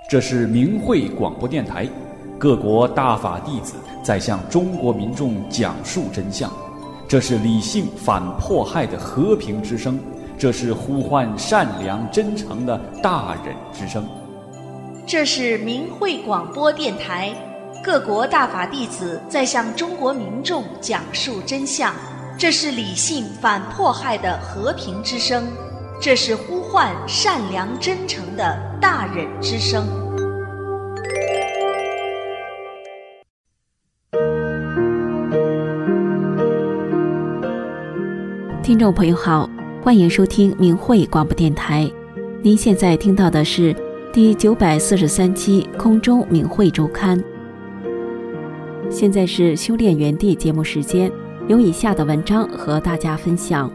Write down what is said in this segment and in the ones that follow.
这是明慧广播电台，各国大法弟子在向中国民众讲述真相。这是理性反迫害的和平之声，这是呼唤善良真诚的大忍之声。 这是明慧广播电台，各国大法弟子在向中国民众讲述真相。这是理性反迫害的和平之声，这是呼唤善良真诚的大忍之声。 听众朋友好，欢迎收听明慧广播电台。您现在听到的是第943期空中明慧周刊。现在是修炼园地节目时间，有以下的文章和大家分享。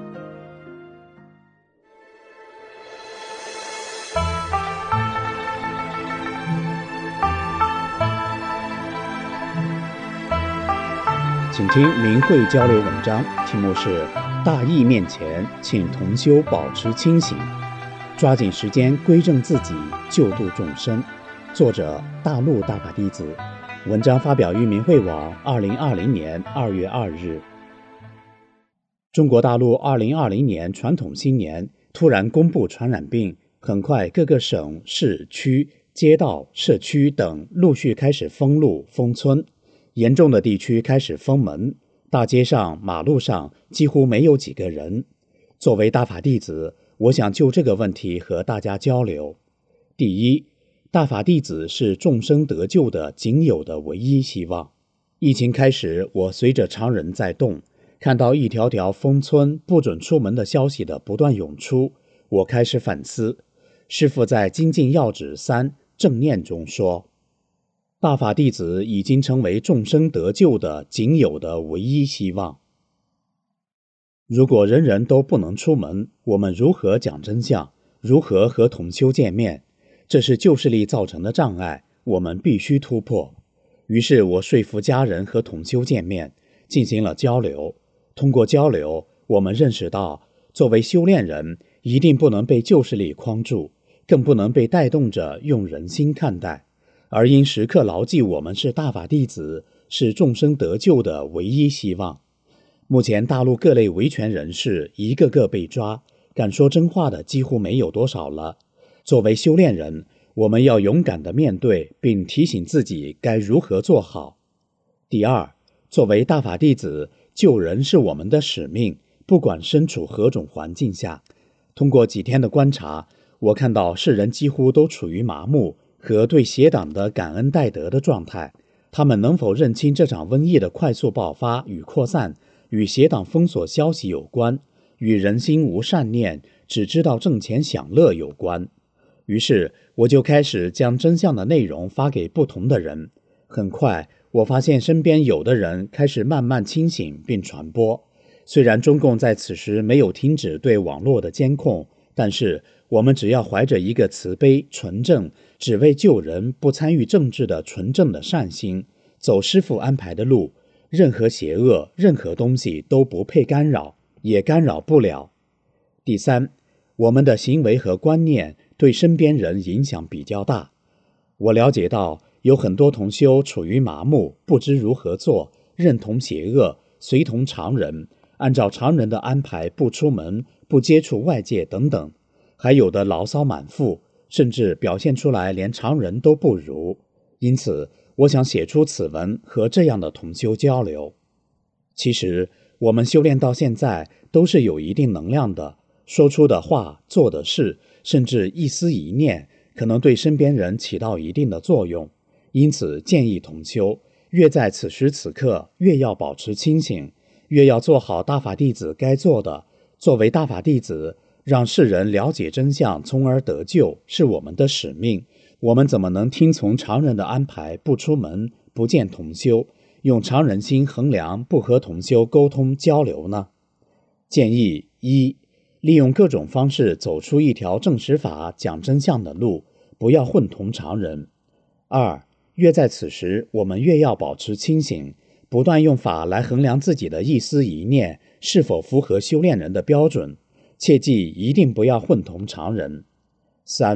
请听明慧交流文章，题目是大义面前，请同修保持清醒，抓紧时间归正自己，救度众生。作者大陆大法弟子，文章发表于明慧网2020年2月2日。中国大陆2020年传统新年突然公布传染病，很快各个省市区街道社区等陆续开始封路封村，严重的地区开始封门，大街上马路上几乎没有几个人。作为大法弟子，我想就这个问题和大家交流。第一，大法弟子是众生得救的仅有的唯一希望。疫情开始，我随着常人在动，看到一条条封村不准出门的消息的不断涌出，我开始反思。师父在精进要旨3正念中说，大法弟子已经成为众生得救的仅有的唯一希望。如果人人都不能出门，我们如何讲真相？如何和同修见面？这是旧势力造成的障碍，我们必须突破。于是我说服家人和同修见面，进行了交流。通过交流，我们认识到，作为修炼人，一定不能被旧势力框住，更不能被带动着用人心看待，而应时刻牢记我们是大法弟子，是众生得救的唯一希望。目前大陆各类维权人士一个个被抓，敢说真话的几乎没有多少了。作为修炼人，我们要勇敢地面对，并提醒自己该如何做好。第二，作为大法弟子，救人是我们的使命，不管身处何种环境下。通过几天的观察，我看到世人几乎都处于麻木和对邪党的感恩戴德的状态。他们能否认清这场瘟疫的快速爆发与扩散与邪党封锁消息有关，与人心无善念，只知道挣钱享乐有关。于是我就开始将真相的内容发给不同的人。很快我发现身边有的人开始慢慢清醒并传播。虽然中共在此时没有停止对网络的监控，但是我们只要怀着一个慈悲纯正，只为救人不参与政治的纯正的善心，走师父安排的路，任何邪恶任何东西都不配干扰，也干扰不了。第三，我们的行为和观念对身边人影响比较大。我了解到有很多同修处于麻木，不知如何做，认同邪恶，随同常人，按照常人的安排不出门，不接触外界等等，还有的牢骚满腹，甚至表现出来连常人都不如。因此我想写出此文和这样的同修交流。其实我们修炼到现在都是有一定能量的，说出的话做的事，甚至一丝一念可能对身边人起到一定的作用。因此建议同修越在此时此刻越要保持清醒，越要做好大法弟子该做的。作为大法弟子，让世人了解真相从而得救是我们的使命。我们怎么能听从常人的安排不出门不见同修，用常人心衡量不和同修沟通交流呢？建议一，利用各种方式走出一条正实法讲真相的路，不要混同常人。二，越在此时，我们越要保持清醒，不断用法来衡量自己的一丝一念是否符合修炼人的标准，切记一定不要混同常人。三，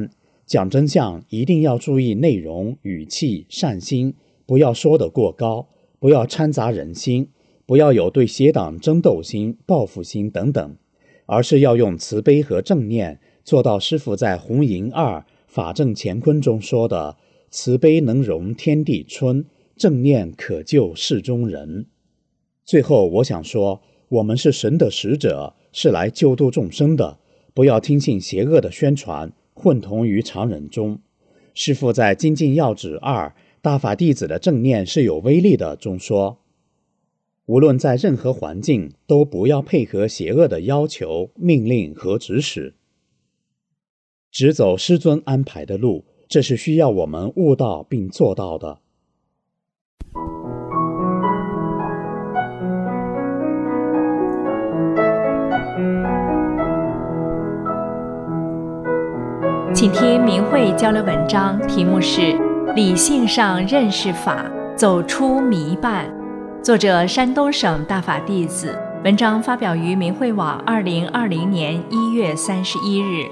讲真相一定要注意内容、语气、善心，不要说得过高，不要掺杂人心，不要有对邪党争斗心、报复心等等，而是要用慈悲和正念，做到师父在《红银二法正乾坤》中说的慈悲能容天地春，正念可救世中人。最后我想说，我们是神的使者，是来救度众生的，不要听信邪恶的宣传，混同于常人中。师父在《精进要旨二大法弟子的正念是有威力的中说，无论在任何环境，都不要配合邪恶的要求、命令和指使，只走师尊安排的路，这是需要我们悟到并做到的。 请听明慧交流文章，题目是理性上认识法，走出迷绊，作者山东省大法弟子，文章发表于明慧网2020年1月31日。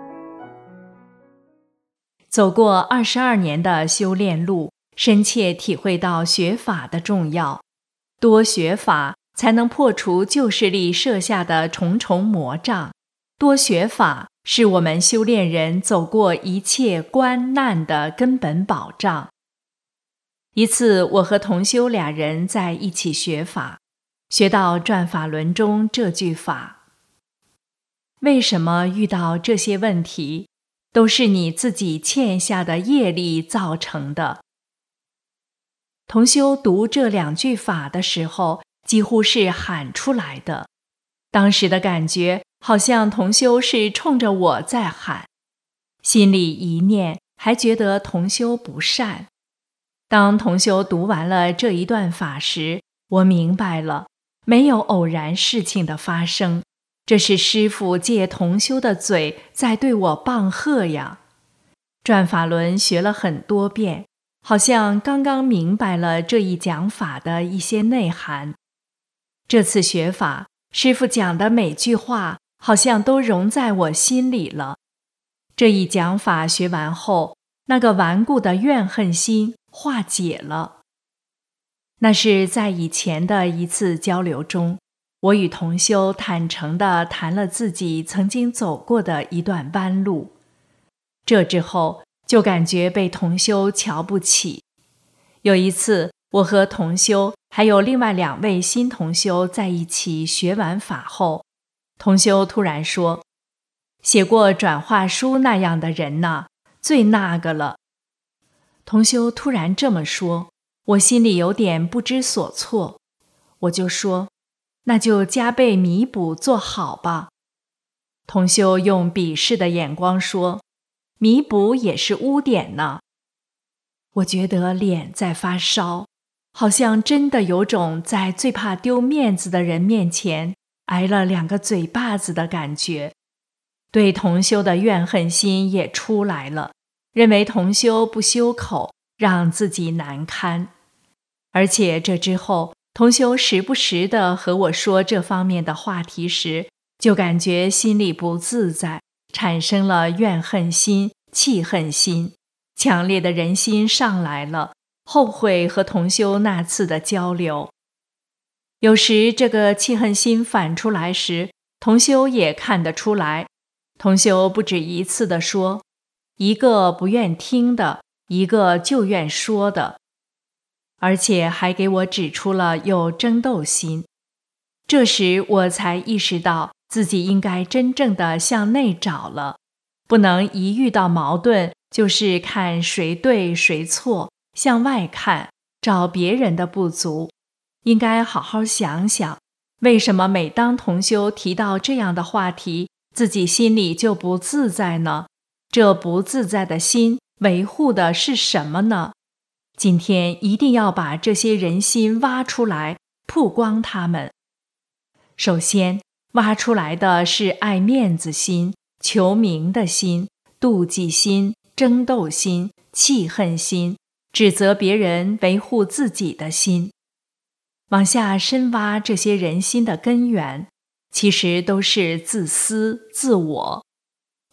走过22年的修炼路，深切体会到学法的重要，多学法才能破除旧势力设下的重重魔障，多学法是我们修炼人走过一切关难的根本保障。一次，我和同修俩人在一起学法，学到转法轮中这句法：为什么遇到这些问题，都是你自己欠下的业力造成的。同修读这2句法的时候，几乎是喊出来的，当时的感觉好像同修是冲着我在喊，心里一念还觉得同修不善。当同修读完了这一段法时，我明白了，没有偶然事情的发生，这是师父借同修的嘴在对我棒喝呀。转法轮学了很多遍，好像刚刚明白了这一讲法的一些内涵。这次学法，师父讲的每句话好像都融在我心里了。这一讲法学完后，那个顽固的怨恨心化解了。那是在以前的一次交流中，我与同修坦诚地谈了自己曾经走过的一段弯路。这之后，就感觉被同修瞧不起。有一次，我和同修还有另外2位新同修在一起学完法后，同修突然说：写过转化书那样的人呢，最那个了。同修突然这么说，我心里有点不知所措。我就说：那就加倍弥补做好吧。同修用鄙视的眼光说：弥补也是污点呢。我觉得脸在发烧，好像真的有种在最怕丢面子的人面前挨了2个嘴巴子的感觉。对同修的怨恨心也出来了，认为同修不修口，让自己难堪。而且这之后，同修时不时地和我说这方面的话题时，就感觉心里不自在，产生了怨恨心、气恨心，强烈的人心上来了，后悔和同修那次的交流。有时这个气恨心反出来时，同修也看得出来。同修不止一次地说，一个不愿听的，一个就愿说的，而且还给我指出了有争斗心。这时我才意识到自己应该真正地向内找了，不能一遇到矛盾就是看谁对谁错，向外看，找别人的不足。应该好好想想，为什么每当同修提到这样的话题，自己心里就不自在呢？这不自在的心维护的是什么呢？今天一定要把这些人心挖出来，曝光他们。首先，挖出来的是爱面子心、求名的心、妒忌心、争斗心、气恨心、指责别人维护自己的心。往下深挖这些人心的根源，其实都是自私自我。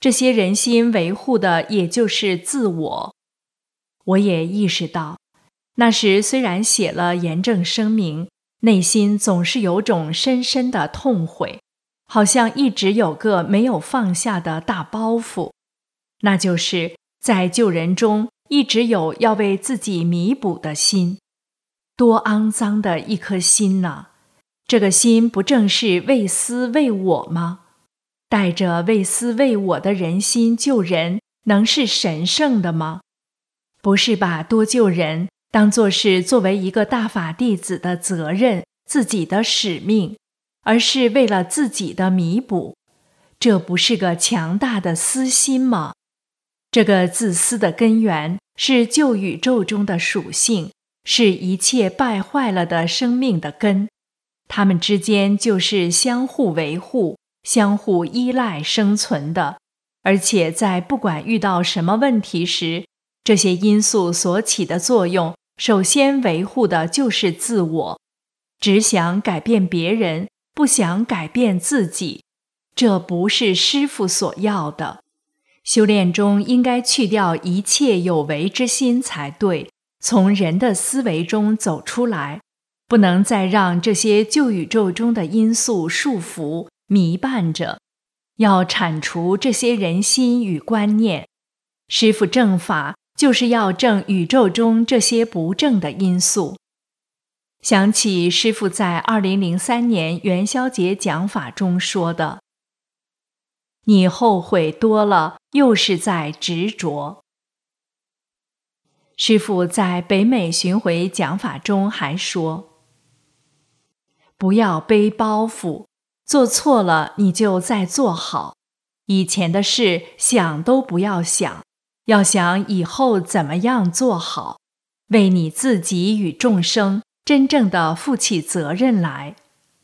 这些人心维护的也就是自我。我也意识到，那时虽然写了严正声明，内心总是有种深深的痛悔，好像一直有个没有放下的大包袱，那就是在救人中一直有要为自己弥补的心。多肮脏的一颗心呢！这个心不正是为私为我吗？带着为私为我的人心救人，能是神圣的吗？不是把多救人当作是作为一个大法弟子的责任，自己的使命，而是为了自己的弥补。这不是个强大的私心吗？这个自私的根源是旧宇宙中的属性，是一切败坏了的生命的根。它们之间就是相互维护、相互依赖生存的，而且在不管遇到什么问题时，这些因素所起的作用，首先维护的就是自我，只想改变别人，不想改变自己。这不是师父所要的。修炼中应该去掉一切有为之心才对，从人的思维中走出来，不能再让这些旧宇宙中的因素束缚、弥漫着，要铲除这些人心与观念。师父正法就是要正宇宙中这些不正的因素。想起师父在2003年元宵节讲法中说的：“你后悔多了，又是在执着。”师父在北美巡回讲法中还说：“不要背包袱，做错了你就再做好，以前的事想都不要想，要想以后怎么样做好，为你自己与众生真正的负起责任来。”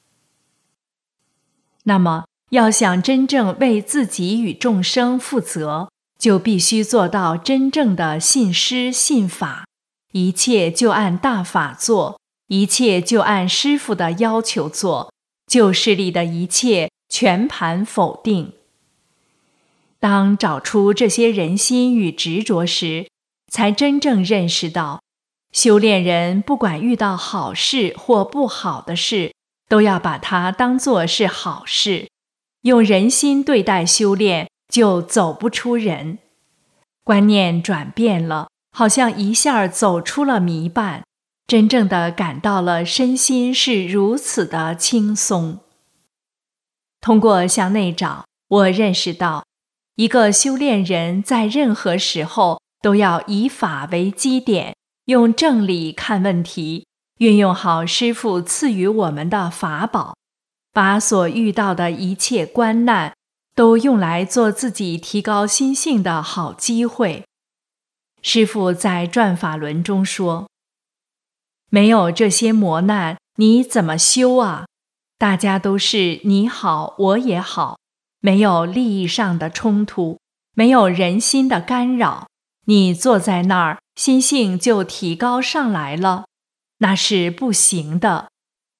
那么，要想真正为自己与众生负责，就必须做到真正的信师信法，一切就按大法做，一切就按师父的要求做，旧势力的一切全盘否定。当找出这些人心与执着时，才真正认识到，修炼人不管遇到好事或不好的事，都要把它当作是好事，用人心对待修炼，就走不出人。观念转变了，好像一下走出了迷绊，真正的感到了身心是如此的轻松。通过向内找，我认识到，一个修炼人在任何时候都要以法为基点，用正理看问题，运用好师父赐予我们的法宝，把所遇到的一切关难都用来做自己提高心性的好机会。师父在转法轮中说：“没有这些磨难，你怎么修啊？大家都是你好我也好，没有利益上的冲突，没有人心的干扰，你坐在那儿，心性就提高上来了，那是不行的。”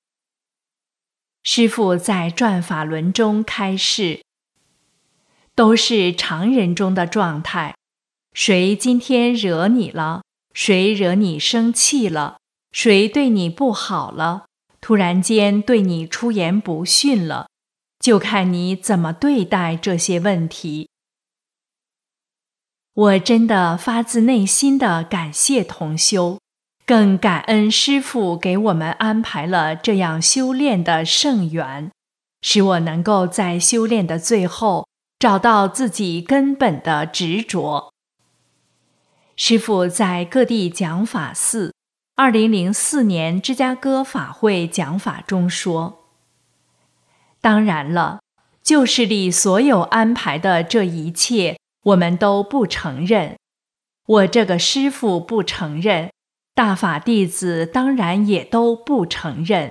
师父在转法轮中开示，都是常人中的状态，谁今天惹你了，谁惹你生气了，谁对你不好了，突然间对你出言不逊了，就看你怎么对待这些问题。我真的发自内心的感谢同修，更感恩师父给我们安排了这样修炼的圣缘，使我能够在修炼的最后找到自己根本的执着。师父在各地讲法寺2004年芝加哥法会讲法中说：“当然了，旧势力所有安排的这一切，我们都不承认。我这个师父不承认，大法弟子当然也都不承认。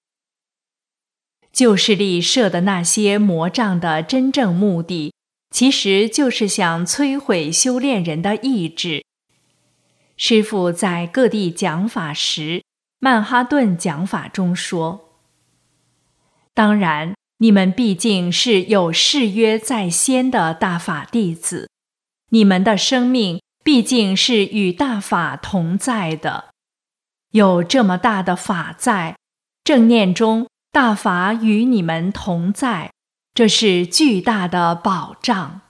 旧势力设的那些魔障的真正目的，其实就是想摧毁修炼人的意志。”师父在各地讲法时，曼哈顿讲法中说：“当然， 你们毕竟是有誓约在先的大法弟子，你们的生命毕竟是与大法同在的。有这么大的法在，正念中大法与你们同在，这是巨大的保障。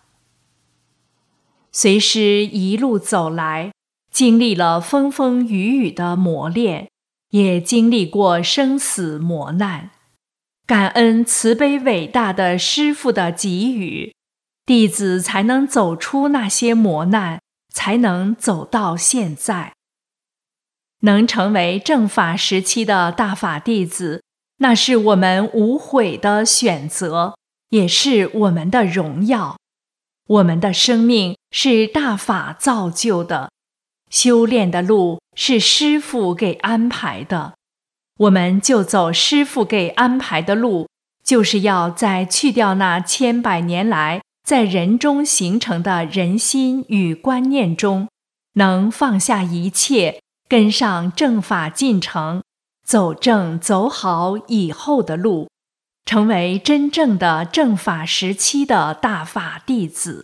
随师一路走来，经历了风风雨雨的磨练，也经历过生死磨难。感恩慈悲伟大的师父的给予，弟子才能走出那些磨难，才能走到现在。能成为正法时期的大法弟子，那是我们无悔的选择，也是我们的荣耀。我们的生命是大法造就的，修炼的路是师父给安排的，我们就走师父给安排的路，就是要在去掉那千百年来在人中形成的人心与观念中，能放下一切，跟上正法进程，走正走好以后的路，成为真正的正法时期的大法弟子。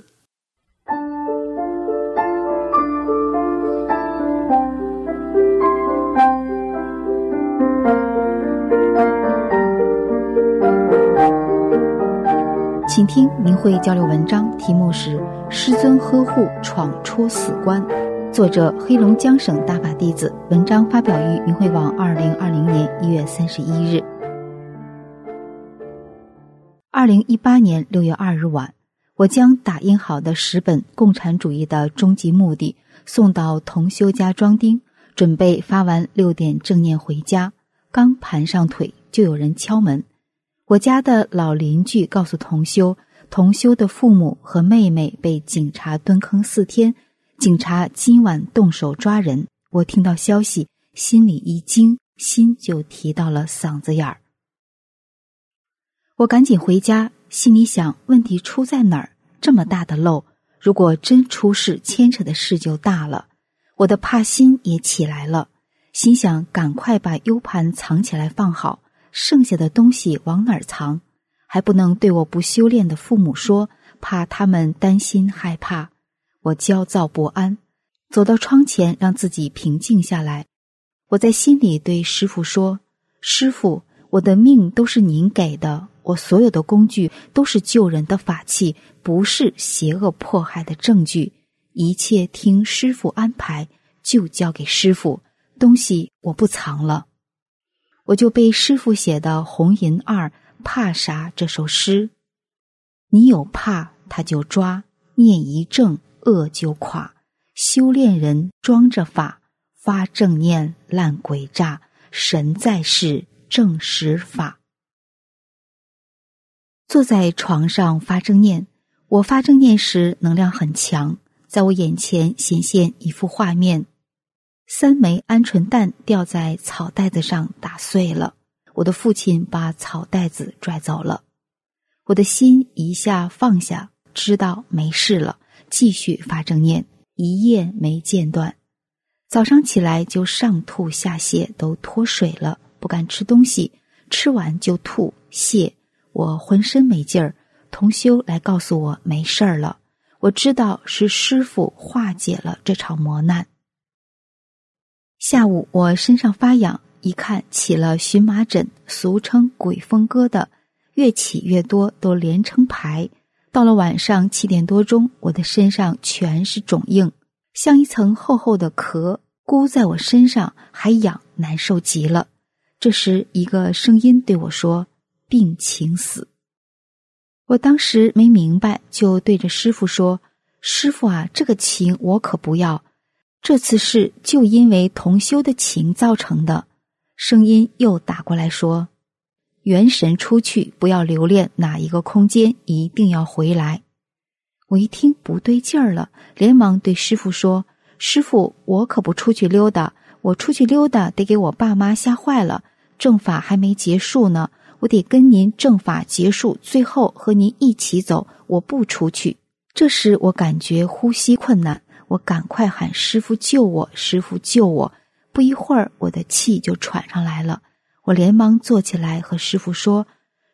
请听明慧交流文章，题目是《师尊呵护闯出死关》，作者黑龙江省大法弟子，文章发表于明慧网2020年1月31日。2018年6月2日晚，我将打印好的10本《共产主义的终极目的》送到同修家装订，准备发完6点正念回家，刚盘上腿就有人敲门。我家的老邻居告诉同修，同修的父母和妹妹被警察蹲坑4天，警察今晚动手抓人。我听到消息，心里一惊，心就提到了嗓子眼儿。我赶紧回家，心里想，问题出在哪儿？这么大的漏，如果真出事，牵扯的事就大了。我的怕心也起来了，心想赶快把 U 盘藏起来放好，剩下的东西往哪儿藏？还不能对我不修炼的父母说，怕他们担心害怕。我焦躁不安，走到窗前让自己平静下来。我在心里对师父说，师父，我的命都是您给的，我所有的工具都是救人的法器，不是邪恶迫害的证据，一切听师父安排，就交给师父，东西我不藏了。我就背师父写的《红银2怕啥》这首诗，你有怕他就抓，念一正恶就垮，修炼人装着法，发正念烂鬼诈，神在世正实法。坐在床上发正念，我发正念时能量很强，在我眼前显现一幅画面，3枚鹌鹑蛋掉在草袋子上打碎了，我的父亲把草袋子拽走了。我的心一下放下，知道没事了，继续发正念，一夜没间断。早上起来就上吐下泻，都脱水了，不敢吃东西，吃完就吐泻，我浑身没劲儿。同修来告诉我没事儿了，我知道是师父化解了这场磨难。下午我身上发痒，一看起了荨麻疹，俗称鬼风疙瘩，越起越多，都连成排。到了晚上7点多钟，我的身上全是肿硬，像一层厚厚的壳箍在我身上，还痒，难受极了。这时一个声音对我说，病请死。我当时没明白，就对着师父说，师父啊，这个情我可不要，这次事就因为同修的情造成的。声音又打过来说，元神出去，不要留恋哪一个空间，一定要回来。我一听不对劲儿了，连忙对师父说，师父，我可不出去溜达，我出去溜达得给我爸妈吓坏了，正法还没结束呢，我得跟您正法结束，最后和您一起走，我不出去。这时我感觉呼吸困难，我赶快喊师父救我，师父救我。不一会儿我的气就喘上来了，我连忙坐起来和师父说，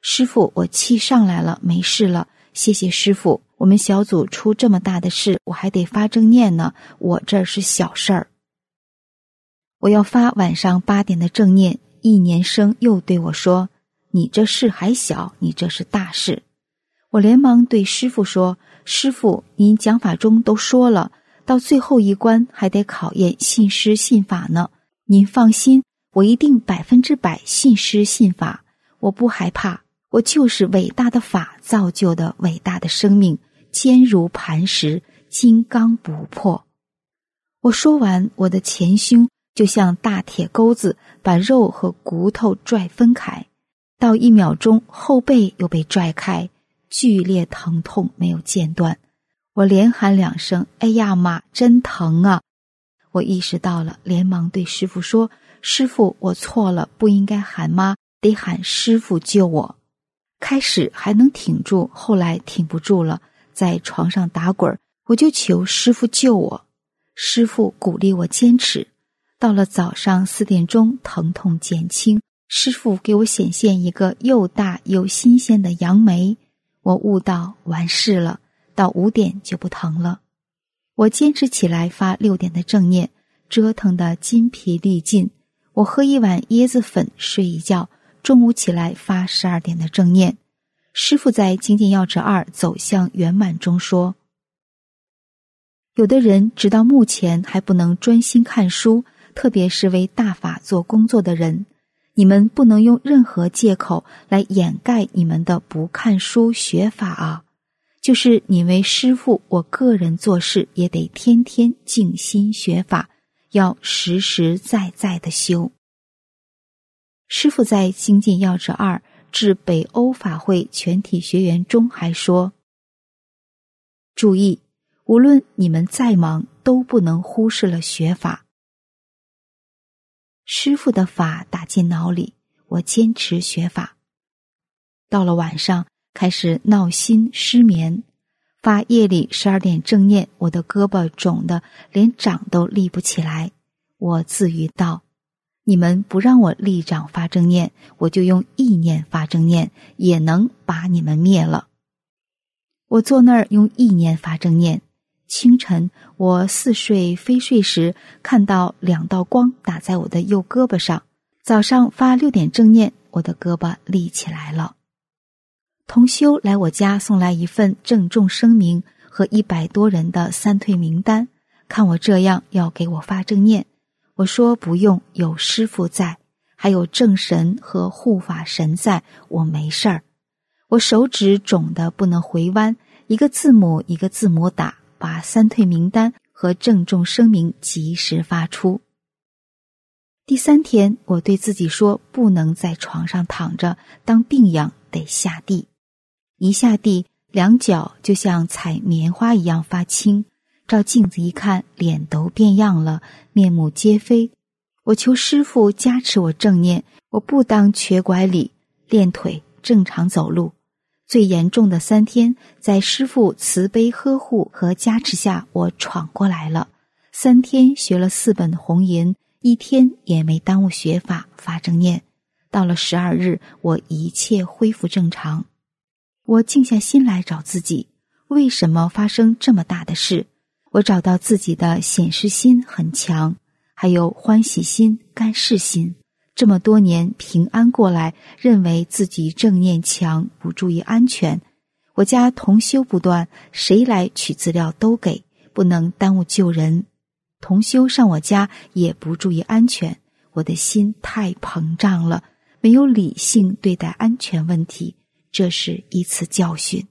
师父，我气上来了，没事了，谢谢师父。我们小组出这么大的事，我还得发正念呢，我这是小事儿。我要发晚上8点的正念，一年生又对我说，你这事还小，你这是大事。我连忙对师父说，师父，您讲法中都说了，到最后一关还得考验信师信法呢。您放心，我一定100%信师信法，我不害怕，我就是伟大的法造就的伟大的生命，坚如磐石，金刚不破。我说完，我的前胸就像大铁钩子把肉和骨头拽分开，到1秒钟，后背又被拽开，剧烈疼痛没有间断。我连喊2声，哎呀妈，真疼啊！我意识到了，连忙对师父说，师父，我错了，不应该喊妈，得喊师父救我。开始还能挺住，后来挺不住了，在床上打滚，我就求师父救我。师父鼓励我坚持。到了早上4点钟，疼痛减轻，师父给我显现一个又大又新鲜的杨梅，我悟到完事了，到5点就不疼了。我坚持起来发6点的正念，折腾得筋疲力尽。我喝1碗椰子粉睡一觉，中午起来发12点的正念。师父在《精进要旨2走向圆满中说，有的人直到目前还不能专心看书，特别是为大法做工作的人，你们不能用任何借口来掩盖你们的不看书学法啊！就是你为师父我个人做事，也得天天静心学法，要实实在在的修。师父在《精进要旨2至北欧法会全体学员中还说，注意，无论你们再忙，都不能忽视了学法。师父的法打进脑里，我坚持学法。到了晚上，开始闹心失眠，发夜里12点正念，我的胳膊肿得连掌都立不起来。我自语道，你们不让我立掌发正念，我就用意念发正念，也能把你们灭了。我坐那儿用意念发正念。清晨，我似睡非睡时，看到2道光打在我的右胳膊上。早上发6点正念，我的胳膊立起来了。同修来我家送来一份郑重声明和100多人的3退名单，看我这样要给我发正念，我说不用，有师父在，还有正神和护法神在，我没事儿。我手指肿得不能回弯，一个字母一个字母打，把3退名单和郑重声明及时发出。第3天，我对自己说，不能在床上躺着当病养，得下地。一下地，2脚就像踩棉花一样发青，照镜子一看，脸都变样了，面目皆非。我求师父加持我正念，我不当瘸拐李，练腿正常走路。最严重的3天，在师父慈悲呵护和加持下，我闯过来了。3天学了4本红银，1天也没耽误学法发正念。到了12日，我一切恢复正常。我静下心来找自己，为什么发生这么大的事？我找到自己的显示心很强，还有欢喜心、甘事心。这么多年平安过来，认为自己正念强，不注意安全。我家同修不断，谁来取资料都给，不能耽误救人。同修上我家也不注意安全，我的心太膨胀了，没有理性对待安全问题，这是一次教训。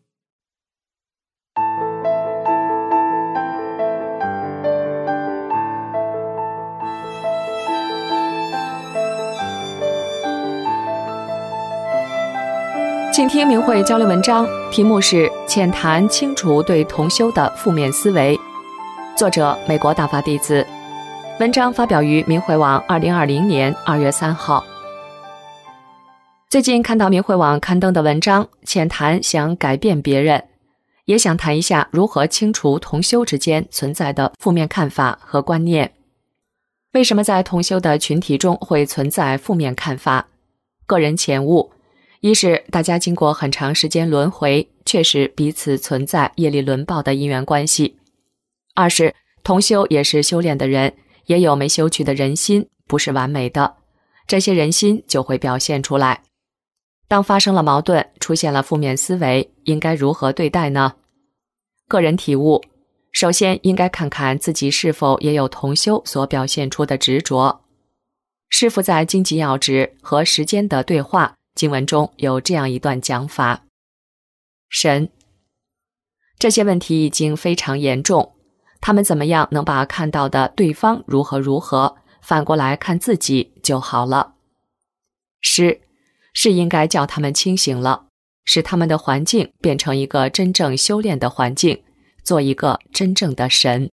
请听明慧交流文章，题目是《浅谈清除对同修的负面思维》，作者美国大法弟子。文章发表于明慧网2020年2月3号。最近看到明慧网刊登的文章，浅谈想改变别人，也想谈一下如何清除同修之间存在的负面看法和观念。为什么在同修的群体中会存在负面看法？个人前悟， 一是大家经过很长时间轮回，确实彼此存在业力轮报的因缘关系；二是同修也是修炼的人，也有没修去的人心，不是完美的，这些人心就会表现出来。当发生了矛盾，出现了负面思维，应该如何对待呢？个人体悟，首先应该看看自己是否也有同修所表现出的执着。师父在经济要旨和时间的对话经文中有这样一段讲法：神，这些问题已经非常严重，他们怎么样能把看到的对方如何如何反过来看自己就好了。师，是应该叫他们清醒了，使他们的环境变成一个真正修炼的环境，做一个真正的神。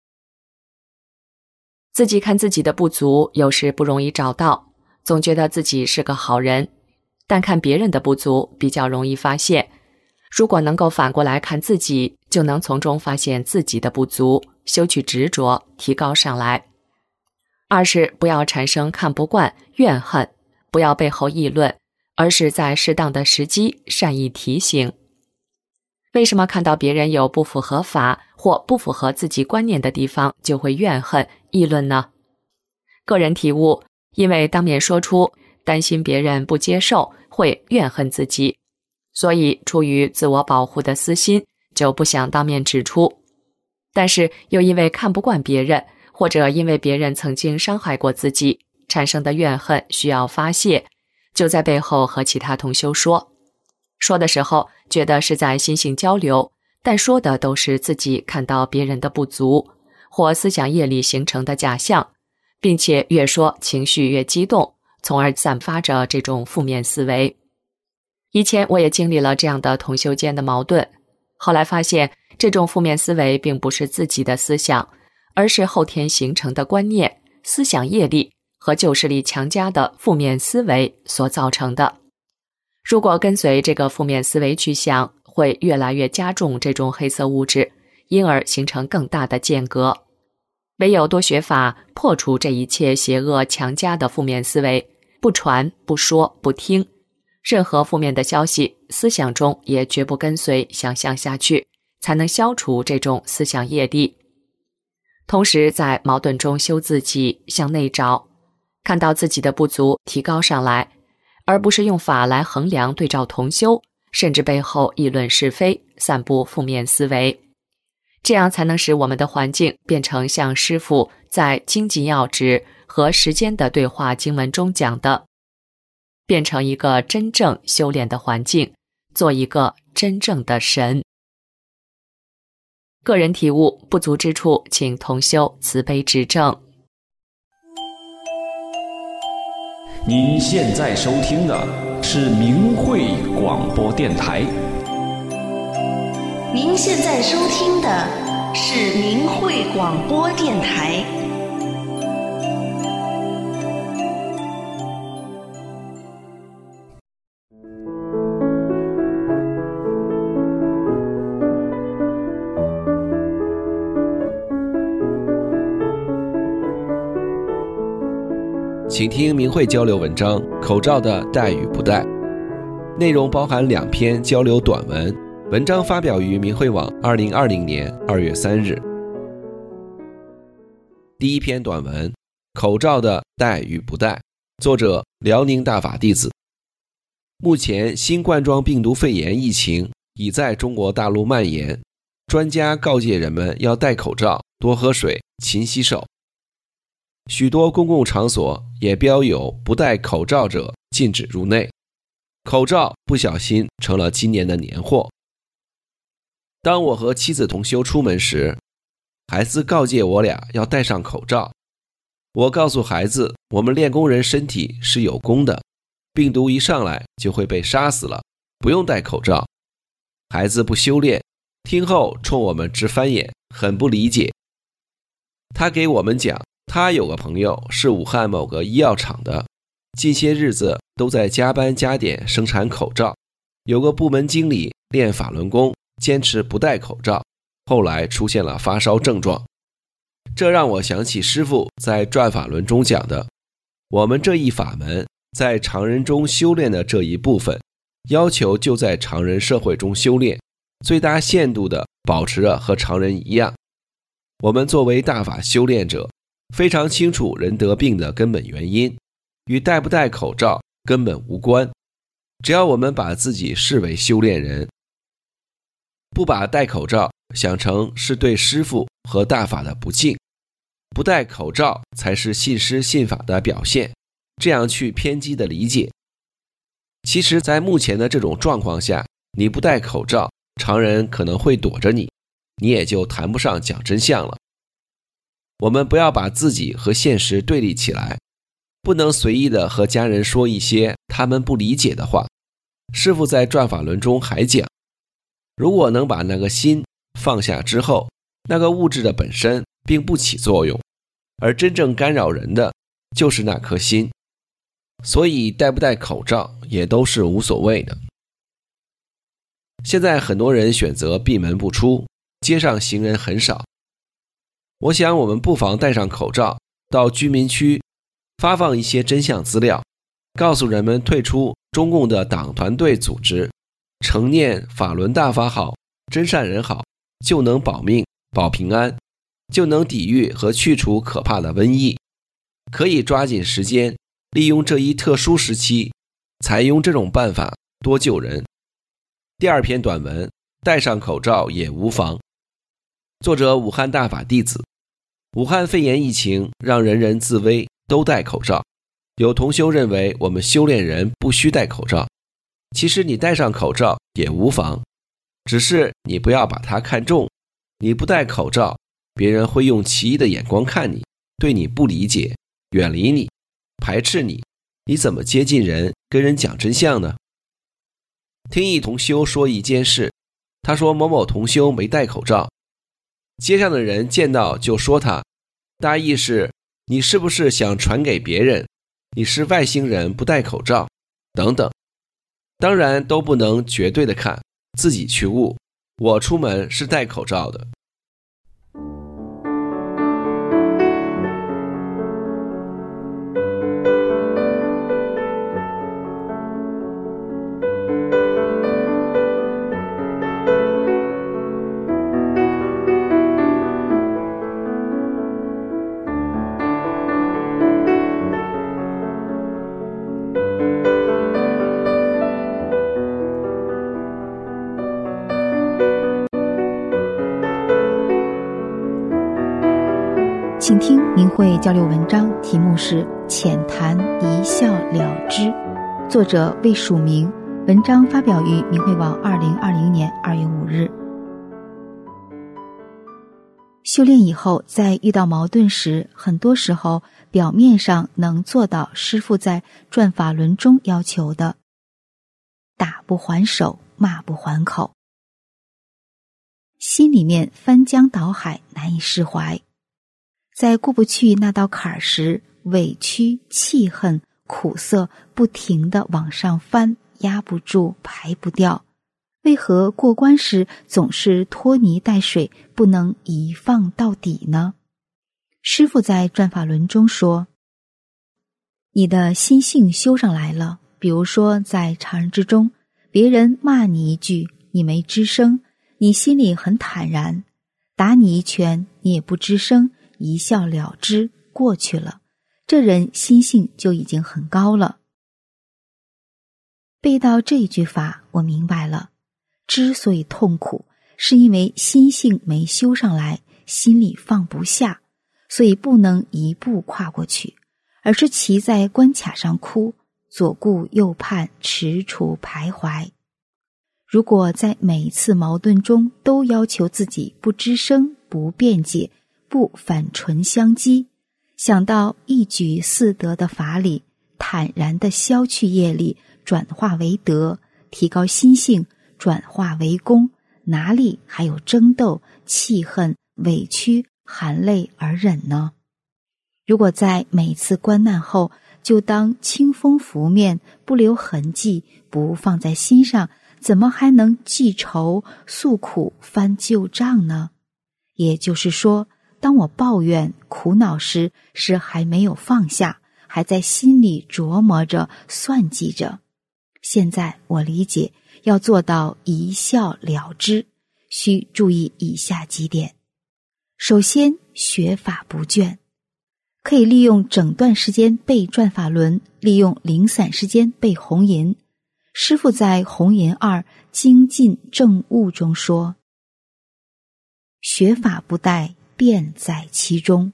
自己看自己的不足，有时不容易找到，总觉得自己是个好人，但看别人的不足比较容易发现。如果能够反过来看自己，就能从中发现自己的不足，修去执着，提高上来。二是不要产生看不惯、怨恨，不要背后议论，而是在适当的时机善意提醒。为什么看到别人有不符合法或不符合自己观念的地方就会怨恨议论呢？个人体悟，因为当面说出，担心别人不接受，会怨恨自己，所以出于自我保护的私心，就不想当面指出。但是又因为看不惯别人，或者因为别人曾经伤害过自己，产生的怨恨需要发泄，就在背后和其他同修说。说的时候觉得是在心性交流，但说的都是自己看到别人的不足，或思想业力形成的假象，并且越说情绪越激动，从而散发着这种负面思维。以前我也经历了这样的同修间的矛盾，后来发现这种负面思维并不是自己的思想，而是后天形成的观念、思想业力和旧势力强加的负面思维所造成的。如果跟随这个负面思维去想，会越来越加重这种黑色物质，因而形成更大的间隔。唯有多学法，破除这一切邪恶强加的负面思维，不传、不说、不听，任何负面的消息，思想中也绝不跟随想象下去，才能消除这种思想业力。同时在矛盾中修自己，向内找，看到自己的不足，提高上来，而不是用法来衡量对照同修，甚至背后议论是非，散布负面思维。这样才能使我们的环境变成像师父在经济要旨和时间的对话经文中讲的，变成一个真正修炼的环境，做一个真正的神。个人体悟，不足之处请同修慈悲指正。 您现在收听的是明慧广播电台。 您现在收听的是明慧广播电台。 请听明慧交流文章《口罩的戴与不戴》，内容包含2篇交流短文，文章发表于明慧网2020年2月3日。第1篇短文《口罩的戴与不戴》，作者辽宁大法弟子。目前新冠状病毒肺炎疫情已在中国大陆蔓延，专家告诫人们要戴口罩，多喝水，勤洗手。许多公共场所也标有不戴口罩者禁止入内，口罩不小心成了今年的年货。当我和妻子同修出门时，孩子告诫我俩要戴上口罩。我告诉孩子，我们练功人身体是有功的，病毒一上来就会被杀死了，不用戴口罩。孩子不修炼，听后冲我们直翻眼，很不理解。他给我们讲，他有个朋友是武汉某个医药厂的，近些日子都在加班加点生产口罩，有个部门经理练法轮功，坚持不戴口罩，后来出现了发烧症状。这让我想起师父在转法轮中讲的，我们这一法门在常人中修炼的这一部分， 要求就在常人社会中修炼，最大限度地保持着和常人一样。我们作为大法修炼者，非常清楚人得病的根本原因，与戴不戴口罩根本无关。只要我们把自己视为修炼人，不把戴口罩想成是对师父和大法的不敬，不戴口罩才是信师信法的表现，这样去偏激的理解。其实在目前的这种状况下，你不戴口罩，常人可能会躲着你，你也就谈不上讲真相了。我们不要把自己和现实对立起来，不能随意的和家人说一些他们不理解的话。师父在转法轮中还讲，如果能把那个心放下之后，那个物质的本身并不起作用，而真正干扰人的就是那颗心。所以戴不戴口罩也都是无所谓的。现在很多人选择闭门不出，街上行人很少。我想我们不妨戴上口罩，到居民区发放一些真相资料，告诉人们退出中共的党团队组织，承念法轮大法好，真善人好，就能保命保平安，就能抵御和去除可怕的瘟疫。可以抓紧时间，利用这一特殊时期，采用这种办法多救人。第二篇短文，戴上口罩也无妨。作者武汉大法弟子。武汉肺炎疫情让人人自危，都戴口罩。有同修认为我们修炼人不需戴口罩，其实你戴上口罩也无妨，只是你不要把它看重。你不戴口罩，别人会用奇异的眼光看你，对你不理解，远离你，排斥你，你怎么接近人，跟人讲真相呢？听一同修说一件事，他说某某同修没戴口罩，街上的人见到就说他，大意是你是不是想传给别人，你是外星人不戴口罩等等。当然都不能绝对的看，自己去悟。我出门是戴口罩的。 请听明慧交流文章，题目是浅谈一笑了之，作者未署名，文章发表于明慧网2020年2月5日。修炼以后，在遇到矛盾时，很多时候表面上能做到师父在转法轮中要求的，打不还手，骂不还口，心里面翻江倒海，难以释怀。在过不去那道坎儿时，委屈、气恨、苦涩不停地往上翻，压不住，排不掉。为何过关时总是拖泥带水，不能一放到底呢？师父在转法轮中说，你的心性修上来了，比如说在常人之中，别人骂你一句，你没吱声，你心里很坦然；打你一拳，你也不吱声，一笑了之，过去了，这人心性就已经很高了。背到这一句法，我明白了，之所以痛苦，是因为心性没修上来，心里放不下，所以不能一步跨过去，而是骑在关卡上哭，左顾右盼，踟蹰徘徊。如果在每一次矛盾中都要求自己不吱声、不辩解、不反唇相讥，想到一举四得的法理，坦然地消去业力，转化为德，提高心性，转化为功，哪里还有争斗、气恨、委屈、含泪而忍呢？如果在每次关难后就当清风拂面，不留痕迹，不放在心上，怎么还能记仇、诉苦、翻旧账呢？也就是说，当我抱怨、苦恼时，是还没有放下，还在心里琢磨着、算计着。 现在我理解，要做到一笑了之，需注意以下几点。首先，学法不倦，可以利用整段时间背转法轮，利用零散时间背红银。师父在红银2精进正悟中说，学法不殆，便在其中。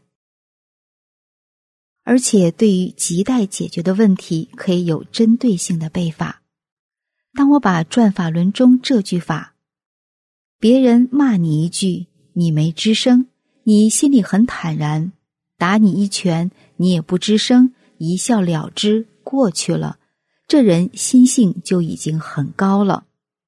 而且对于亟待解决的问题，可以有针对性的背法。当我把转法轮中这句法，别人骂你一句，你没吱声，你心里很坦然；打你一拳，你也不吱声，一笑了之，过去了，这人心性就已经很高了。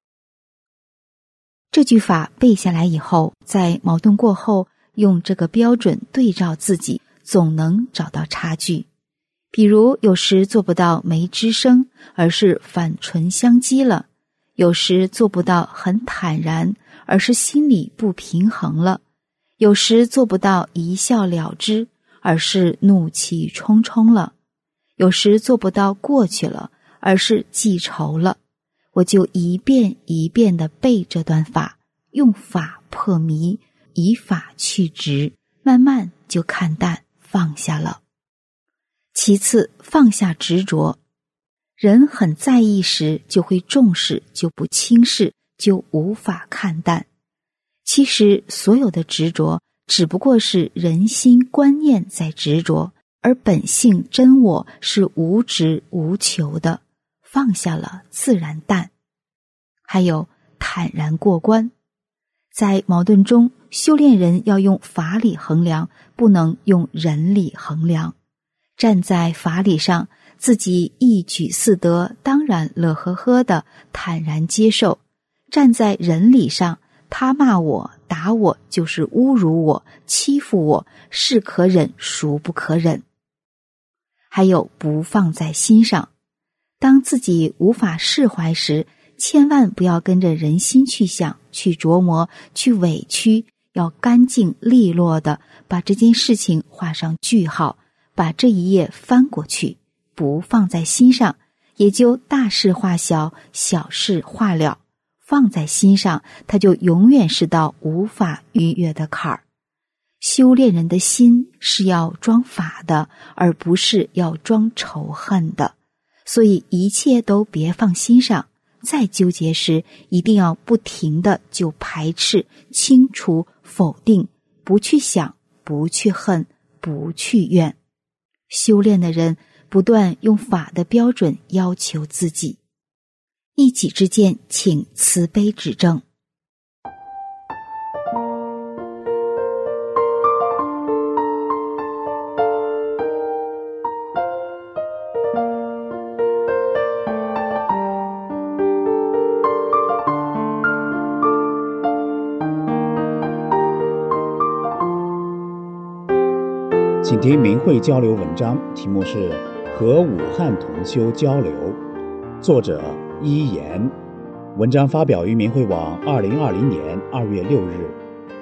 这句法背下来以后，在矛盾过后，用这个标准对照自己，总能找到差距。比如有时做不到没吱声，而是反唇相讥了；有时做不到很坦然，而是心里不平衡了；有时做不到一笑了之，而是怒气冲冲了；有时做不到过去了，而是记仇了。我就一遍一遍地背这段法，用法破迷，以法去执，慢慢就看淡放下了。其次，放下执着。人很在意时，就会重视，就不轻视，就无法看淡。其实所有的执着只不过是人心观念在执着，而本性真我是无执无求的，放下了自然淡。还有坦然过关。在矛盾中，修炼人要用法理衡量，不能用人理衡量。站在法理上，自己一举四得，当然乐呵呵的坦然接受；站在人理上，他骂我打我就是侮辱我欺负我，是可忍孰不可忍。还有不放在心上。当自己无法释怀时，千万不要跟着人心去想，去琢磨，去委屈，要干净利落的把这件事情画上句号，把这一页翻过去，不放在心上，也就大事化小，小事化了。放在心上，它就永远是道无法逾越的坎儿。修炼人的心是要装法的，而不是要装仇恨的，所以一切都别放心上。再纠结时，一定要不停的就排斥、清除、否定，不去想，不去恨，不去怨。修炼的人不断用法的标准要求自己。一己之见，请慈悲指正。 请听明慧交流文章，题目是《和武汉同修交流》，作者一言。文章发表于明慧网2020年2月6日。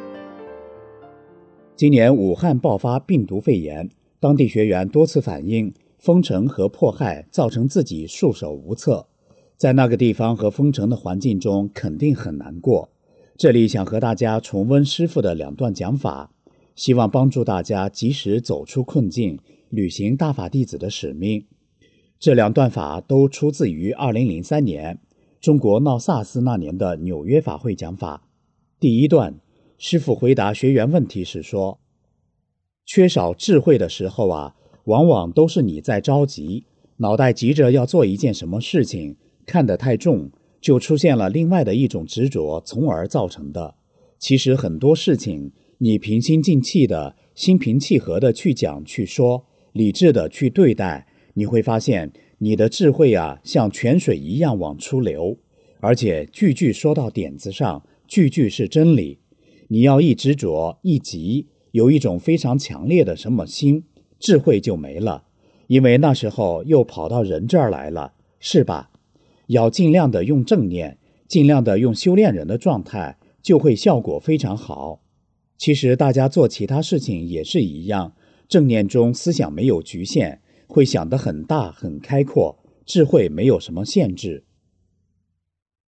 今年武汉爆发病毒肺炎，当地学员多次反映封城和迫害造成自己束手无策，在那个地方和封城的环境中肯定很难过。这里想和大家重温师父的2段讲法，希望帮助大家及时走出困境，履行大法弟子的使命。这2段法都出自于2003年中国闹SARS那年的纽约法会讲法。第1段，师父回答学员问题时说，缺少智慧的时候啊，往往都是你在着急，脑袋急着要做一件什么事情，看得太重，就出现了另外的一种执着，从而造成的。其实很多事情你平心静气的、心平气和的去讲去说，理智的去对待，你会发现你的智慧啊，像泉水一样往出流，而且句句说到点子上，句句是真理。你要一执着一急，有一种非常强烈的什么心，智慧就没了，因为那时候又跑到人这儿来了，是吧？要尽量的用正念，尽量的用修炼人的状态，就会效果非常好。其实大家做其他事情也是一样，正念中思想没有局限，会想得很大很开阔，智慧没有什么限制。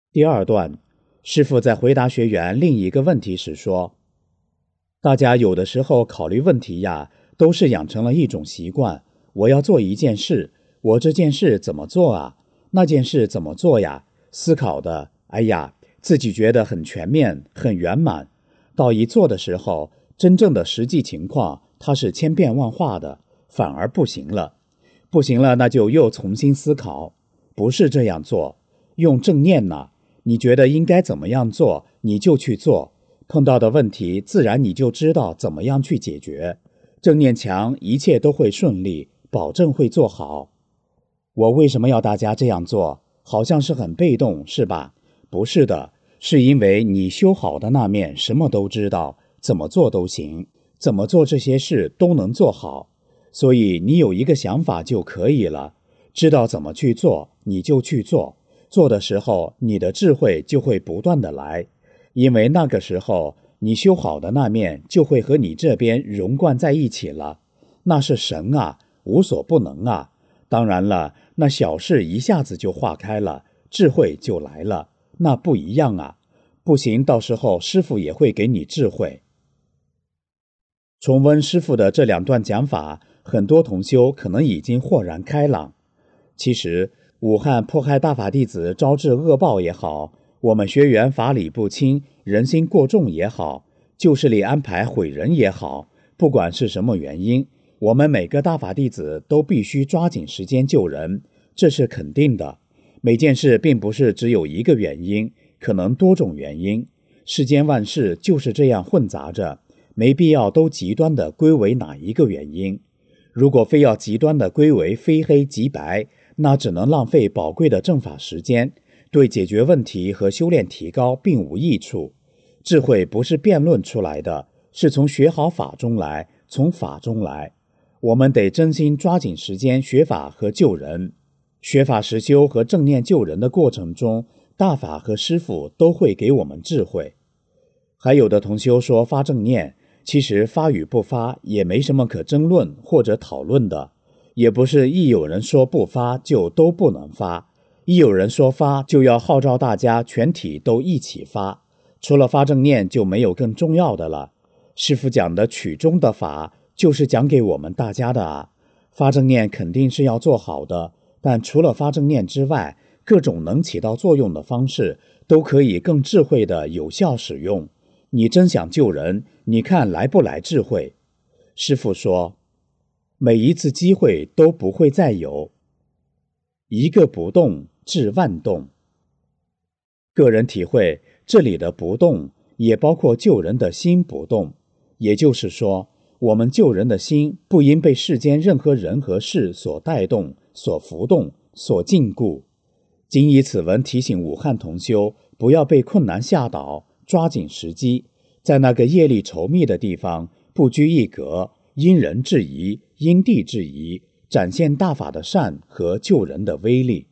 第二段，师父在回答学员另一个问题时说，大家有的时候考虑问题呀，都是养成了一种习惯，我要做一件事，我这件事怎么做啊？那件事怎么做呀？思考的，哎呀，自己觉得很全面，很圆满，到一做的时候，真正的实际情况它是千变万化的，反而不行了。不行了，那就又重新思考，不是这样做，用正念呐，你觉得应该怎么样做，你就去做，碰到的问题自然你就知道怎么样去解决。正念强，一切都会顺利，保证会做好。我为什么要大家这样做？好像是很被动，是吧？不是的，是因为你修好的那面什么都知道，怎么做都行，怎么做这些事都能做好。所以你有一个想法就可以了，知道怎么去做，你就去做。做的时候，你的智慧就会不断的来，因为那个时候你修好的那面就会和你这边融贯在一起了。那是神啊，无所不能啊。当然了，那小事一下子就化开了，智慧就来了，那不一样啊。不行，到时候师父也会给你智慧。重温师父的这两段讲法，很多同修可能已经豁然开朗。其实武汉迫害大法弟子招致恶报也好，我们学员法理不清，人心过重也好，旧势力安排毁人也好，不管是什么原因，我们每个大法弟子都必须抓紧时间救人，这是肯定的。每件事并不是只有一个原因，可能多种原因。世间万事就是这样混杂着，没必要都极端的归为哪一个原因。如果非要极端的归为非黑即白，那只能浪费宝贵的正法时间，对解决问题和修炼提高并无益处。智慧不是辩论出来的，是从学好法中来，从法中来。我们得真心抓紧时间学法和救人。学法实修和正念救人的过程中，大法和师父都会给我们智慧。还有的同修说发正念，其实发与不发也没什么可争论或者讨论的，也不是一有人说不发就都不能发，一有人说发就要号召大家全体都一起发，除了发正念就没有更重要的了。师父讲的曲中的法就是讲给我们大家的啊。发正念肯定是要做好的，但除了发正念之外，各种能起到作用的方式都可以更智慧的有效使用。你真想救人，你看来不来智慧？师父说，每一次机会都不会再有，一个不动治万动。个人体会，这里的不动也包括救人的心不动，也就是说，我们救人的心不因被世间任何人和事所带动、所浮动、所禁锢。今以此文提醒武汉同修，不要被困难吓倒，抓紧时机，在那个业力稠密的地方不拘一格，因人制宜，因地制宜，展现大法的善和救人的威力。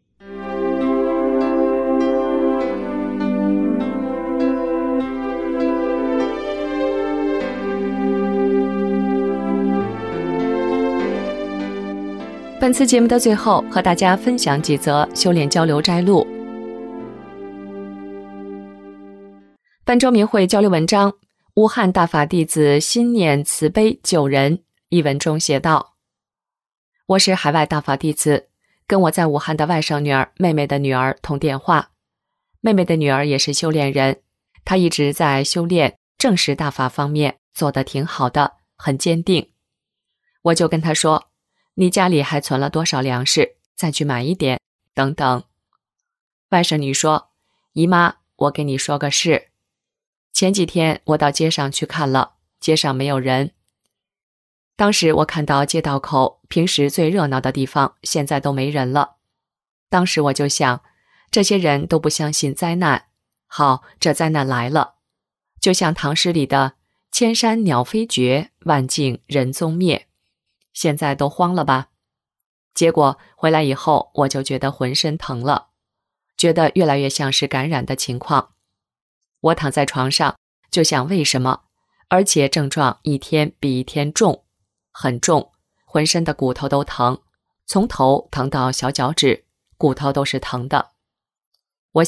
本次节目的最后，和大家分享几则修炼交流摘录。本周明慧交流文章，武汉大法弟子心念慈悲救人。一文中写道：我是海外大法弟子，跟我在武汉的外甥女儿、妹妹的女儿通电话。妹妹的女儿也是修炼人，她一直在修炼正实大法方面做得挺好的，很坚定。我就跟她说，你家里还存了多少粮食，再去买一点，等等。外甥女说，姨妈，我跟你说个事。前几天我到街上去看了，街上没有人。当时我看到街道口平时最热闹的地方现在都没人了。当时我就想，这些人都不相信灾难，好，这灾难来了，就像唐诗里的千山鸟飞绝，万径人踪灭，现在都慌了吧。结果回来以后，我就觉得浑身疼了，觉得越来越像是感染的情况。我躺在床上就想为什么，而且症状一天比一天重，很重，浑身的骨头都疼，从头疼到小脚趾，骨头都是疼的。我想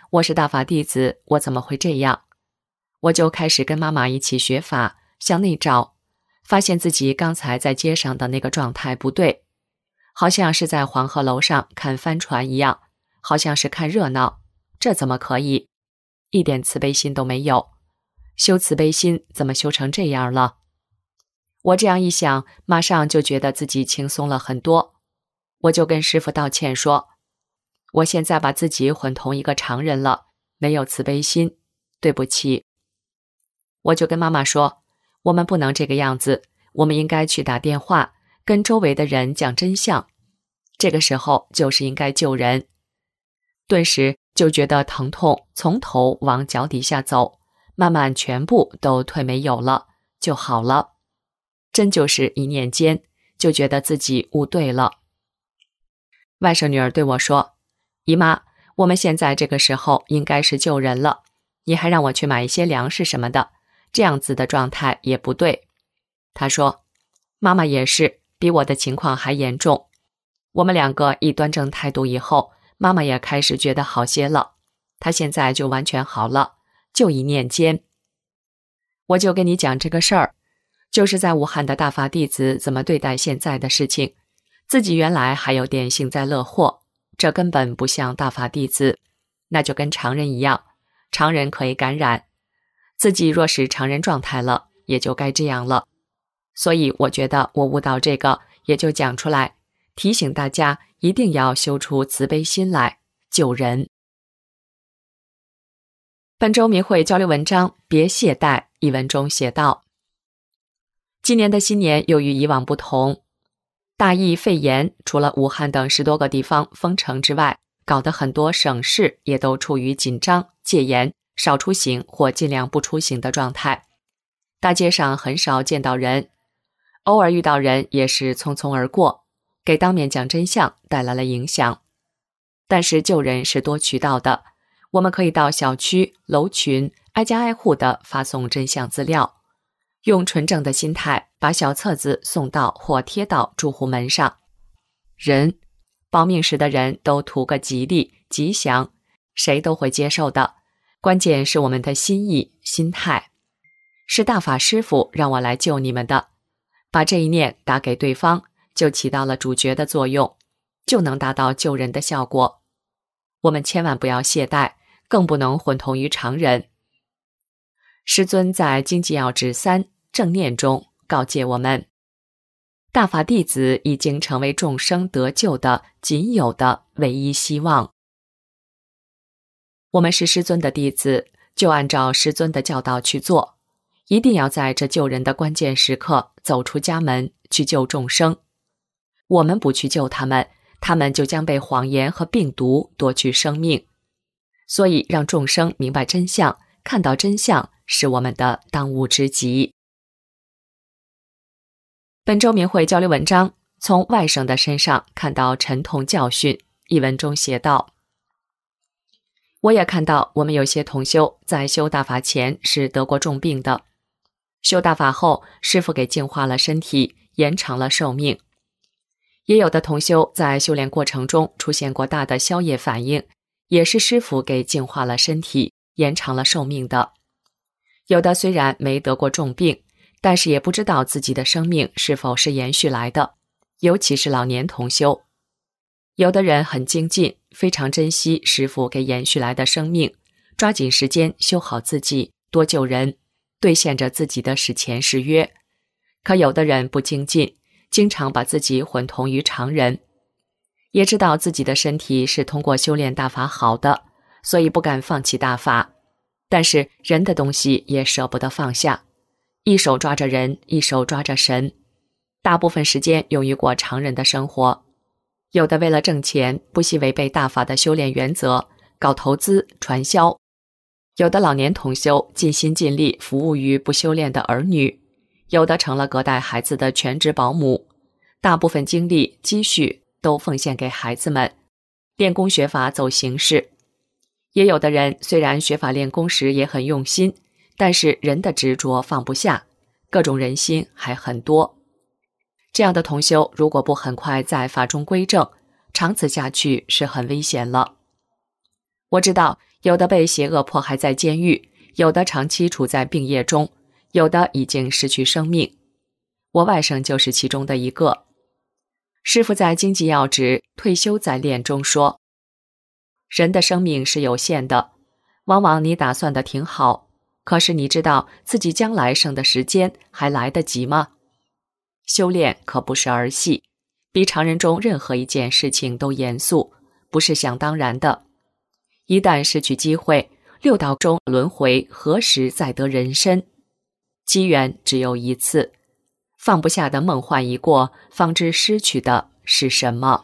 我是大法弟子，我怎么会这样？我就开始跟妈妈一起学法，向内找，发现自己刚才在街上的那个状态不对，好像是在黄鹤楼上看帆船一样，好像是看热闹，这怎么可以？一点慈悲心都没有，修慈悲心怎么修成这样了？我这样一想，马上就觉得自己轻松了很多，我就跟师父道歉说，我现在把自己混同一个常人了，没有慈悲心，对不起。我就跟妈妈说，我们不能这个样子，我们应该去打电话，跟周围的人讲真相。这个时候就是应该救人。顿时就觉得疼痛从头往脚底下走，慢慢全部都退没有了，就好了。真就是一念间，就觉得自己悟对了。外甥女儿对我说，姨妈，我们现在这个时候应该是救人了，你还让我去买一些粮食什么的，这样子的状态也不对。她说，妈妈也是，比我的情况还严重。我们两个一端正态度以后，妈妈也开始觉得好些了，她现在就完全好了，就一念间。我就跟你讲这个事儿，就是在武汉的大法弟子怎么对待现在的事情，自己原来还有点幸灾乐祸，这根本不像大法弟子，那就跟常人一样，常人可以感染，自己若是常人状态了，也就该这样了。所以我觉得我悟到这个，也就讲出来，提醒大家一定要修出慈悲心来，救人。本周明慧交流文章别懈怠一文中写道，今年的新年又与以往不同，大疫肺炎除了武汉等10多个地方封城之外，搞得很多省市也都处于紧张、戒严、少出行或尽量不出行的状态，大街上很少见到人，偶尔遇到人也是匆匆而过，给当面讲真相带来了影响。但是救人是多渠道的，我们可以到小区、楼群挨家挨户地发送真相资料，用纯正的心态把小册子送到或贴到住户门上。人保命时的人都图个吉利吉祥，谁都会接受的，关键是我们的心意心态。是大法师父让我来救你们的，把这一念打给对方，就起到了主角的作用，就能达到救人的效果。我们千万不要懈怠，更不能混同于常人。师尊在经济要旨3正念中告诫我们，大法弟子已经成为众生得救的仅有的唯一希望。我们是师尊的弟子，就按照师尊的教导去做，一定要在这救人的关键时刻走出家门去救众生。我们不去救他们，他们就将被谎言和病毒夺去生命。所以让众生明白真相，看到真相是我们的当务之急。本周明慧交流文章，从外甥的身上看到沉痛教训，一文中写道，我也看到我们有些同修在修大法前是得过重病的，修大法后师父给净化了身体，延长了寿命。也有的同修在修炼过程中出现过大的消业反应，也是师父给净化了身体，延长了寿命的。有的虽然没得过重病，但是也不知道自己的生命是否是延续来的，尤其是老年同修。有的人很精进，非常珍惜师父给延续来的生命，抓紧时间修好自己，多救人，兑现着自己的使前誓约。可有的人不精进，经常把自己混同于常人，也知道自己的身体是通过修炼大法好的，所以不敢放弃大法，但是人的东西也舍不得放下，一手抓着人，一手抓着神，大部分时间用于过常人的生活。有的为了挣钱，不惜违背大法的修炼原则，搞投资传销。有的老年同修尽心尽力服务于不修炼的儿女，有的成了隔代孩子的全职保姆，大部分精力积蓄都奉献给孩子们，练功学法走形式。也有的人虽然学法练功时也很用心，但是人的执着放不下，各种人心还很多。这样的同修如果不很快在法中归正，长此下去是很危险了。我知道有的被邪恶迫害在监狱，有的长期处在病业中，有的已经失去生命。我外甥就是其中的一个。师父在《经济要旨退休再练》中说，人的生命是有限的，往往你打算的挺好，可是你知道自己将来剩的时间还来得及吗？修炼可不是儿戏，比常人中任何一件事情都严肃，不是想当然的。一旦失去机会，6道中轮回何时再得人身？机缘只有一次，放不下的梦幻一过，方知失去的是什么。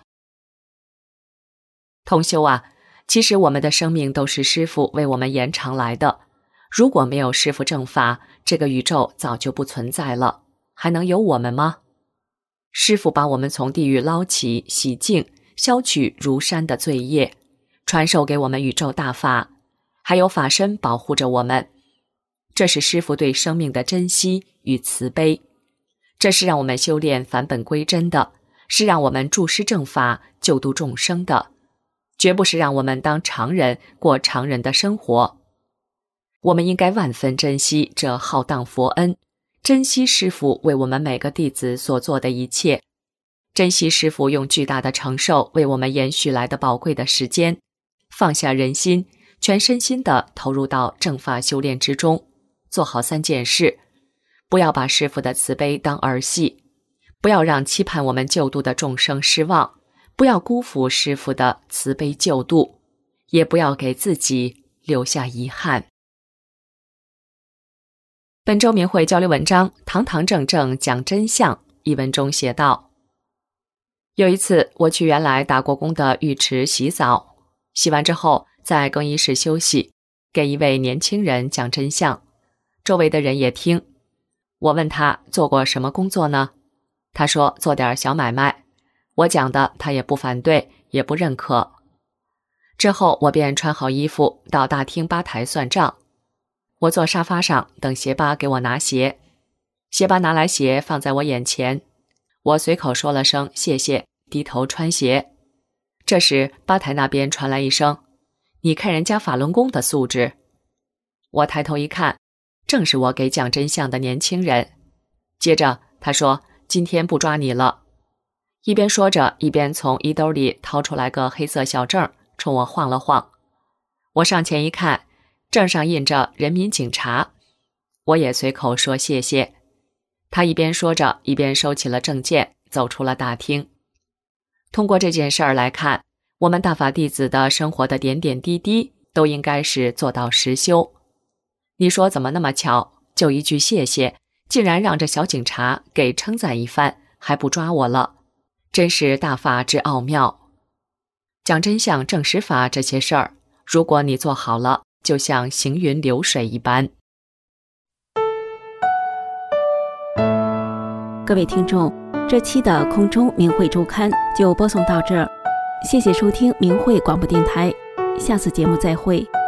同修啊，其实我们的生命都是师父为我们延长来的。如果没有师父正法，这个宇宙早就不存在了，还能有我们吗？师父把我们从地狱捞起，洗净，消去如山的罪业，传授给我们宇宙大法，还有法身保护着我们。这是师父对生命的珍惜与慈悲，这是让我们修炼返本归真的，是让我们注师正法，救度众生的，绝不是让我们当常人过常人的生活。我们应该万分珍惜这浩荡佛恩，珍惜师父为我们每个弟子所做的一切，珍惜师父用巨大的承受为我们延续来的宝贵的时间，放下人心，全身心地投入到正法修炼之中，做好3件事。不要把师父的慈悲当儿戏，不要让期盼我们救度的众生失望，不要辜负师父的慈悲救度，也不要给自己留下遗憾。本周明慧交流文章，堂堂正正讲真相。一文中写道，有一次我去原来打过工的浴池洗澡，洗完之后在更衣室休息，给一位年轻人讲真相，周围的人也听。我问他做过什么工作呢？他说做点小买卖。我讲的他也不反对，也不认可。之后我便穿好衣服到大厅吧台算账。我坐沙发上等鞋吧给我拿鞋，鞋吧拿来鞋放在我眼前，我随口说了声谢谢，低头穿鞋。这时吧台那边传来一声，你看人家法轮功的素质。我抬头一看，正是我给讲真相的年轻人。接着他说，今天不抓你了。一边说着，一边从衣兜里掏出来个黑色小证，冲我晃了晃。我上前一看，证上印着人民警察。我也随口说谢谢。他一边说着，一边收起了证件，走出了大厅。通过这件事儿来看，我们大法弟子的生活的点点滴滴都应该是做到实修。你说怎么那么巧，就一句谢谢，竟然让这小警察给称赞一番，还不抓我了，真是大法之奥妙。讲真相证实法这些事儿，如果你做好了，就像行云流水一般。 各位听众，这期的空中明慧周刊就播送到这儿，谢谢收听明慧广播电台，下次节目再会。